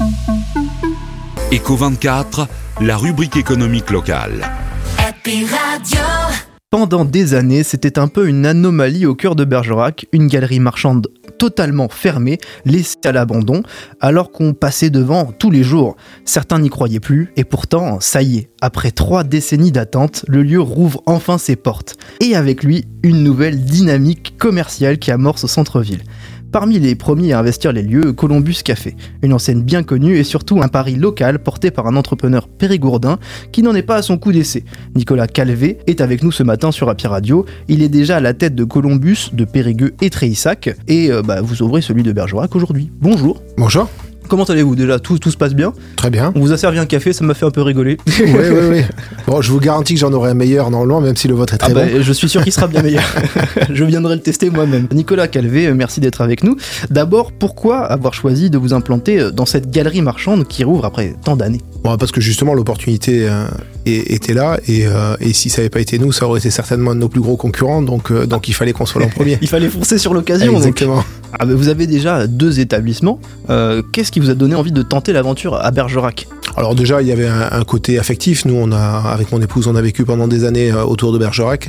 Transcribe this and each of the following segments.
Eco24, la rubrique économique locale. Happy Radio. Pendant des années, c'était un peu une anomalie au cœur de Bergerac, une galerie marchande totalement fermée, laissée à l'abandon, alors qu'on passait devant tous les jours. Certains n'y croyaient plus, et pourtant, ça y est, après 3 décennies d'attente, le lieu rouvre enfin ses portes. Et avec lui, une nouvelle dynamique commerciale qui amorce au centre-ville. Parmi les premiers à investir les lieux, Columbus Café, une enseigne bien connue et surtout un pari local porté par un entrepreneur périgourdin qui n'en est pas à son coup d'essai. Nicolas Calvé est avec nous ce matin sur Happy Radio. Il est déjà à la tête de Columbus, de Périgueux et Tréissac et vous ouvrez celui de Bergerac aujourd'hui. Bonjour. Bonjour. Comment allez-vous déjà ? Tout se passe bien ? Très bien. On vous a servi un café, ça m'a fait un peu rigoler. Oui. Bon, je vous garantis que j'en aurai un meilleur normalement, même si le vôtre est très bon. Je suis sûr qu'il sera bien meilleur. Je viendrai le tester moi-même. Nicolas Calvé, merci d'être avec nous. D'abord, pourquoi avoir choisi de vous implanter dans cette galerie marchande qui rouvre après tant d'années ? Bon, parce que justement l'opportunité était là et si ça n'avait pas été nous, ça aurait été certainement un de nos plus gros concurrents, donc il fallait qu'on soit là en premier. Il fallait foncer sur l'occasion. Exactement. Vous avez déjà 2 établissements. Qu'est-ce qui vous a donné envie de tenter l'aventure à Bergerac ? Alors déjà, il y avait un côté affectif. Nous, avec mon épouse, on a vécu pendant des années autour de Bergerac.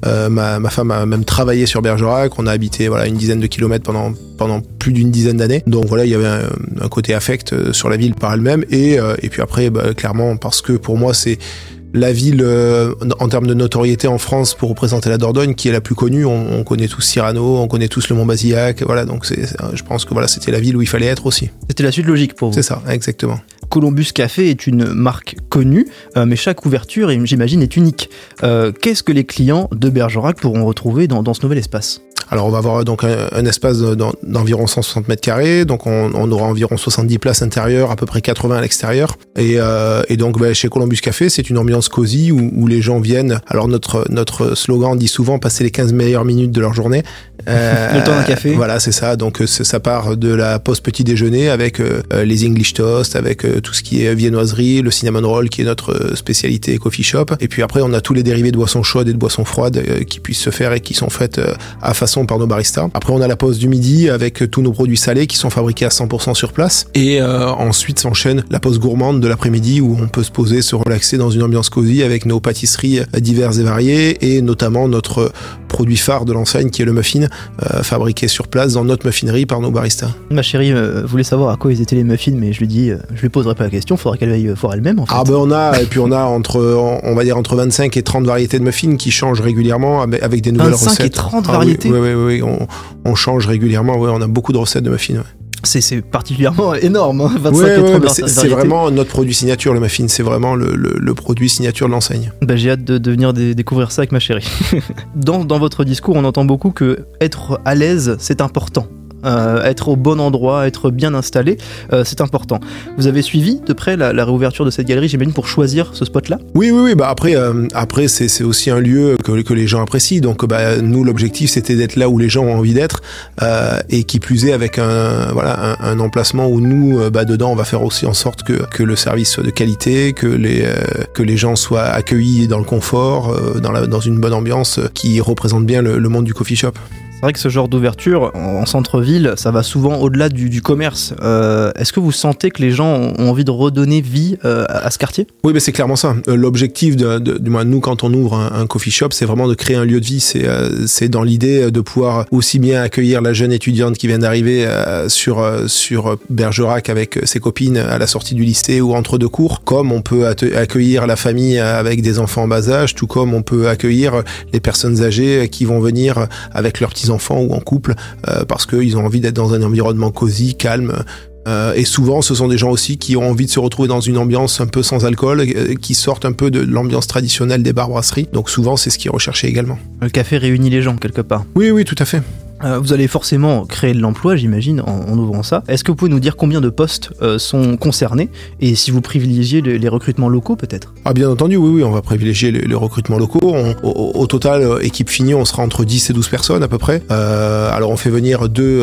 Ma femme a même travaillé sur Bergerac. On a habité une dizaine de kilomètres pendant plus d'une dizaine d'années. Donc voilà, il y avait un côté affect sur la ville par elle-même. Et puis après, clairement, parce que pour moi, c'est la ville, en termes de notoriété en France, pour représenter la Dordogne, qui est la plus connue. On connaît tous Cyrano, on connaît tous le Mont-Bazillac. Voilà, donc je pense que c'était la ville où il fallait être aussi. C'était la suite logique pour vous. C'est ça, exactement. Columbus Café est une marque connue, mais chaque ouverture, j'imagine, est unique. Qu'est-ce que les clients de Bergerac pourront retrouver dans ce nouvel espace ? Alors on va avoir donc un espace d'environ 160 mètres carrés, donc on aura environ 70 places intérieures, à peu près 80 à l'extérieur. Et donc chez Columbus Café, c'est une ambiance cosy où les gens viennent. Alors notre slogan dit souvent passer les 15 meilleures minutes de leur journée. Le temps d'un café. Voilà, c'est ça. Donc ça part de la pause petit déjeuner avec les English toast, avec tout ce qui est viennoiserie, le cinnamon roll qui est notre spécialité coffee shop. Et puis après on a tous les dérivés de boissons chaudes et de boissons froides qui puissent se faire et qui sont faites à façon par nos baristas. Après on a la pause du midi avec tous nos produits salés qui sont fabriqués à 100% sur place. Et ensuite s'enchaîne la pause gourmande de l'après-midi où on peut se poser, se relaxer dans une ambiance cosy avec nos pâtisseries diverses et variées et notamment notre produit phare de l'enseigne qui est le muffin fabriqué sur place dans notre muffinerie par nos baristas. Ma chérie voulait savoir à quoi ils étaient les muffins, mais je lui dis je lui poserai pas la question, faudra qu'elle aille voir elle-même en fait. On a entre 25 et 30 variétés de muffins qui changent régulièrement avec des nouvelles recettes. 25 et 30 variétés. Oui, on change régulièrement, on a beaucoup de recettes de muffins. Ouais. C'est particulièrement énorme, 25 et 30 variétés. C'est vraiment notre produit signature, le muffin, c'est vraiment le produit signature de l'enseigne. J'ai hâte de venir découvrir ça avec ma chérie. Dans votre discours, on entend beaucoup que être à l'aise, c'est important. Être au bon endroit, être bien installé, c'est important. Vous avez suivi de près la réouverture de cette galerie, j'imagine, pour choisir ce spot-là ? Oui. Après c'est aussi un lieu que les gens apprécient. Donc nous, l'objectif, c'était d'être là où les gens ont envie d'être et qui plus est avec un emplacement où nous, dedans, on va faire aussi en sorte que le service soit de qualité, que les gens soient accueillis dans le confort, dans une bonne ambiance qui représente bien le monde du coffee shop. C'est vrai que ce genre d'ouverture en centre-ville, ça va souvent au-delà du commerce. Est-ce que vous sentez que les gens ont envie de redonner vie à ce quartier ? Oui, c'est clairement ça. L'objectif du moins nous, quand on ouvre un coffee shop, c'est vraiment de créer un lieu de vie. C'est dans l'idée de pouvoir aussi bien accueillir la jeune étudiante qui vient d'arriver sur Bergerac avec ses copines à la sortie du lycée ou entre 2 cours, comme on peut accueillir la famille avec des enfants en bas âge, tout comme on peut accueillir les personnes âgées qui vont venir avec leurs petits enfants ou en couple parce qu'ils ont envie d'être dans un environnement cosy, calme. Et souvent, ce sont des gens aussi qui ont envie de se retrouver dans une ambiance un peu sans alcool, qui sortent un peu de l'ambiance traditionnelle des bars brasseries. Donc souvent, c'est ce qui est recherché également. Le café réunit les gens quelque part. Oui, tout à fait. Vous allez forcément créer de l'emploi, j'imagine, en ouvrant ça. Est-ce que vous pouvez nous dire combien de postes sont concernés et si vous privilégiez les recrutements locaux peut-être ? Bien entendu, oui, on va privilégier les recrutements locaux. Au total, équipe finie, on sera entre 10 et 12 personnes à peu près. Alors on fait venir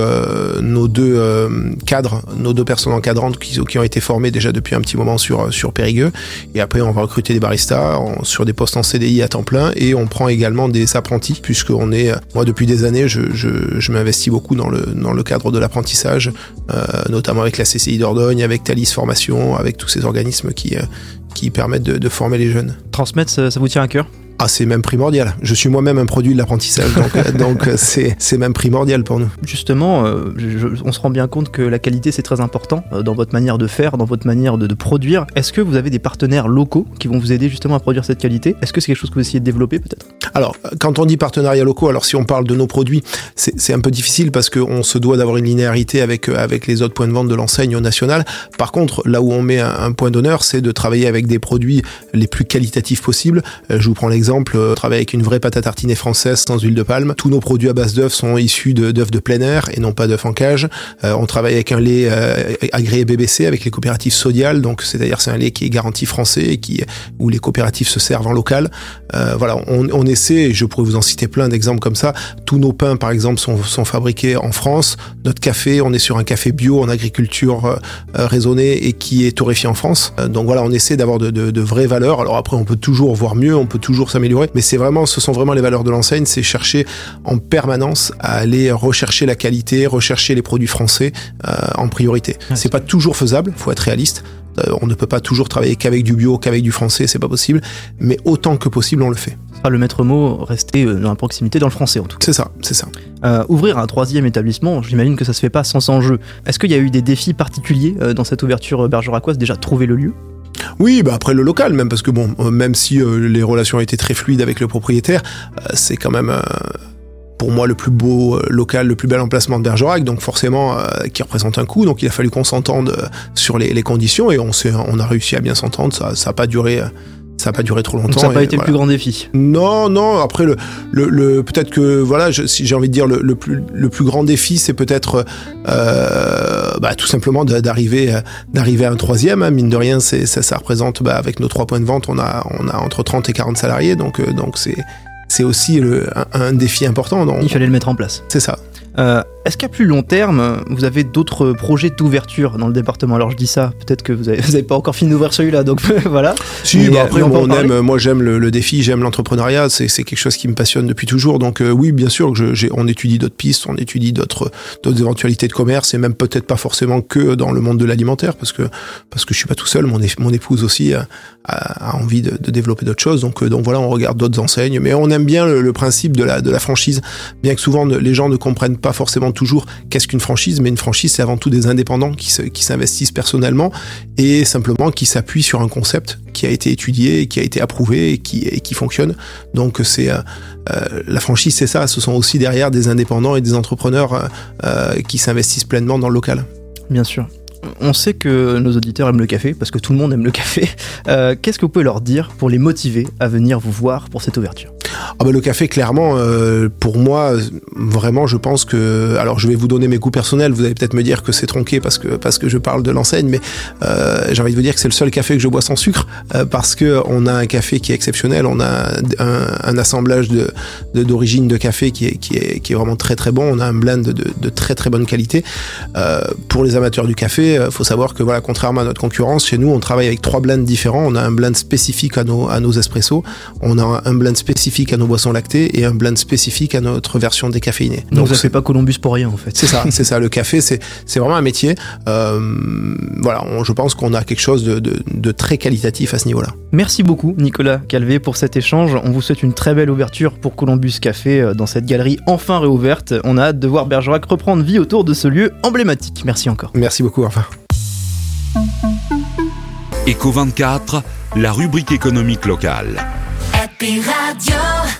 nos deux cadres, nos 2 personnes encadrantes qui ont été formées déjà depuis un petit moment sur Périgueux. Et après, on va recruter des baristas sur des postes en CDI à temps plein et on prend également des apprentis puisqu'on est, moi depuis des années, je m'investis beaucoup dans le cadre de l'apprentissage, notamment avec la CCI Dordogne, avec Thalys Formation, avec tous ces organismes qui permettent de former les jeunes. Transmettre, ça vous tient à cœur ? Ah, c'est même primordial. Je suis moi-même un produit de l'apprentissage, donc c'est même primordial pour nous. Justement, on se rend bien compte que la qualité c'est très important dans votre manière de faire, dans votre manière de produire. Est-ce que vous avez des partenaires locaux qui vont vous aider justement à produire cette qualité ? Est-ce que c'est quelque chose que vous essayez de développer peut-être ? Alors, quand on dit partenariats locaux, alors si on parle de nos produits, c'est un peu difficile parce qu'on se doit d'avoir une linéarité avec les autres points de vente de l'enseigne nationale. Par contre, là où on met un point d'honneur, c'est de travailler avec des produits les plus qualitatifs possibles. Je vous prends l'exemple, travailler avec une vraie pâte à tartiner française sans huile de palme. Tous nos produits à base d'œufs sont issus d'œufs de plein air et non pas d'œufs en cage. On travaille avec un lait agréé BBC avec les coopératives Sodial, donc c'est-à-dire c'est un lait qui est garanti français et où les coopératives se servent en local. Voilà, on essaie, et je pourrais vous en citer plein d'exemples comme ça. Tous nos pains, par exemple, sont fabriqués en France. Notre café, on est sur un café bio en agriculture raisonnée et qui est torréfié en France. Donc voilà, on essaie d'avoir de vraies valeurs. Alors après, on peut toujours voir mieux, on peut toujours s'améliorer, mais ce sont vraiment les valeurs de l'enseigne, c'est chercher en permanence à aller rechercher la qualité, rechercher les produits français en priorité. C'est pas toujours faisable, faut être réaliste. On ne peut pas toujours travailler qu'avec du bio, qu'avec du français, c'est pas possible, mais autant que possible, on le fait. Le maître mot, rester dans la proximité, dans le français en tout cas. C'est ça. Ouvrir un 3e établissement, j'imagine que ça se fait pas sans enjeu. Est-ce qu'il y a eu des défis particuliers dans cette ouverture bergeracoise ? Déjà, trouver le lieu ? Oui, après le local même, parce que bon, même si les relations étaient très fluides avec le propriétaire, c'est quand même pour moi le plus beau local, le plus bel emplacement de Bergerac, donc forcément qui représente un coût, donc il a fallu qu'on s'entende sur les conditions et on a réussi à bien s'entendre, ça a pas duré trop longtemps. Donc ça n'a pas été le plus grand défi. Non. Après peut-être que voilà, si j'ai envie de dire le plus grand défi, c'est peut-être tout simplement d'arriver à un 3e. Hein. Mine de rien, ça représente avec nos 3 points de vente, on a entre 30 et 40 salariés, donc c'est aussi un défi important. Donc, il fallait le mettre en place. C'est ça. Est-ce qu'à plus long terme, vous avez d'autres projets d'ouverture dans le département ? Alors je dis ça, peut-être que vous avez pas encore fini d'ouvrir celui-là, donc voilà. Si, après moi j'aime le défi, j'aime l'entrepreneuriat, c'est quelque chose qui me passionne depuis toujours. Donc oui, bien sûr que on étudie d'autres pistes, on étudie d'autres éventualités de commerce et même peut-être pas forcément que dans le monde de l'alimentaire, parce que je suis pas tout seul, mon épouse aussi a envie de développer d'autres choses. Donc voilà, on regarde d'autres enseignes, mais on aime bien le principe de la franchise, bien que souvent les gens ne comprennent pas forcément toujours qu'est-ce qu'une franchise, mais une franchise c'est avant tout des indépendants qui s'investissent personnellement et simplement qui s'appuient sur un concept qui a été étudié, qui a été approuvé et qui fonctionne. Donc c'est la franchise, c'est ça, ce sont aussi derrière des indépendants et des entrepreneurs qui s'investissent pleinement dans le local. Bien sûr. On sait que nos auditeurs aiment le café, parce que tout le monde aime le café. Qu'est-ce que vous pouvez leur dire pour les motiver à venir vous voir pour cette ouverture ? Le café, clairement, pour moi, vraiment, je pense que... Alors, je vais vous donner mes goûts personnels. Vous allez peut-être me dire que c'est tronqué parce que je parle de l'enseigne, mais j'ai envie de vous dire que c'est le seul café que je bois sans sucre, parce que on a un café qui est exceptionnel. On a un assemblage d'origine de café qui est vraiment très très bon. On a un blend de très très bonne qualité. Pour les amateurs du café, faut savoir que voilà, contrairement à notre concurrence, chez nous, on travaille avec 3 blends différents. On a un blend spécifique à nos espressos. On a un blend spécifique à nos boissons lactées et un blend spécifique à notre version décaféinée. Donc ça fait pas Columbus pour rien en fait. C'est ça. Le café, c'est vraiment un métier. Voilà, je pense qu'on a quelque chose de très qualitatif à ce niveau-là. Merci beaucoup Nicolas Calvé pour cet échange. On vous souhaite une très belle ouverture pour Columbus Café dans cette galerie enfin réouverte. On a hâte de voir Bergerac reprendre vie autour de ce lieu emblématique. Merci encore. Merci beaucoup, au revoir. Eco24, la rubrique économique locale. Happy Radio.